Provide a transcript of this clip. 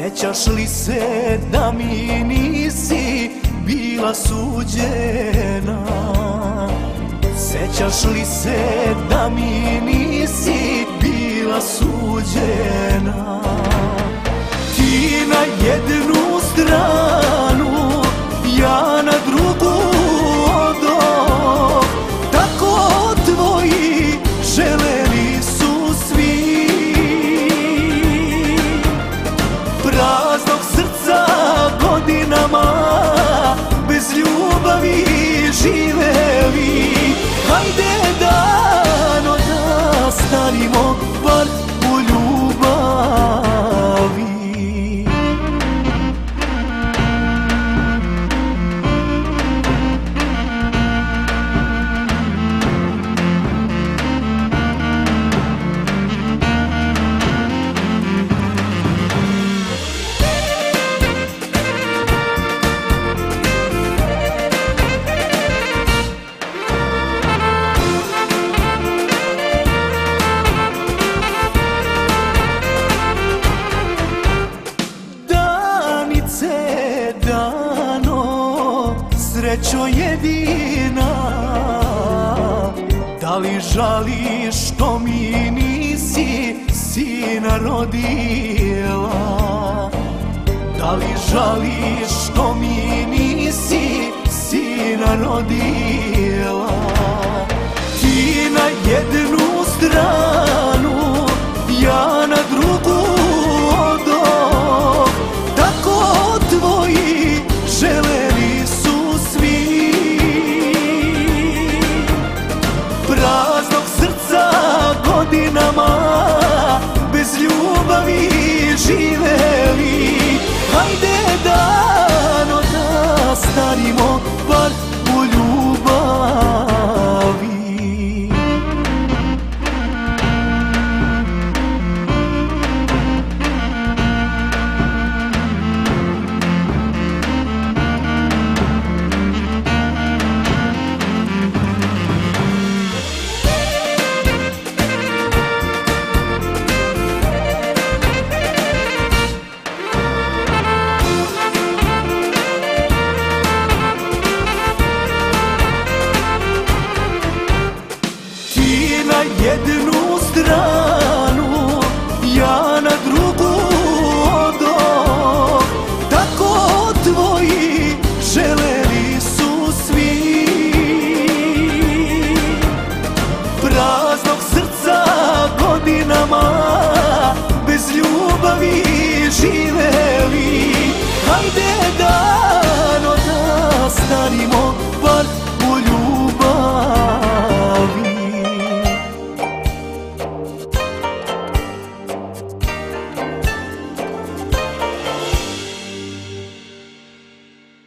Sećaš li se da mi nisi bila suđena? Sećaš li se da mi nisi bila suđena? Ti na jednu stranu, ja na drugu odoh. Tako tvoji želeli su svi. Praznog srca godinama, bez ljubavi živeli. Hajde dano da stanimo bar u ljubavi. Srećo jedina, da li žališ što mi nisi sina rodila? Da li žališ što mi nisi sina rodila? Ti na jednu stranu, ja na drugu odoh. Tako tvoji želeli su svi. Praznog srca godinama, bez ljubavi živeli. Hajde dano da stanimo bar u ljubavi. Jednu stranu, ja na drugu odoh. Tako tvoji želeli su svi. Praznog srca godinama, bez ljubavi živeli. Hajde dano da stanimo bar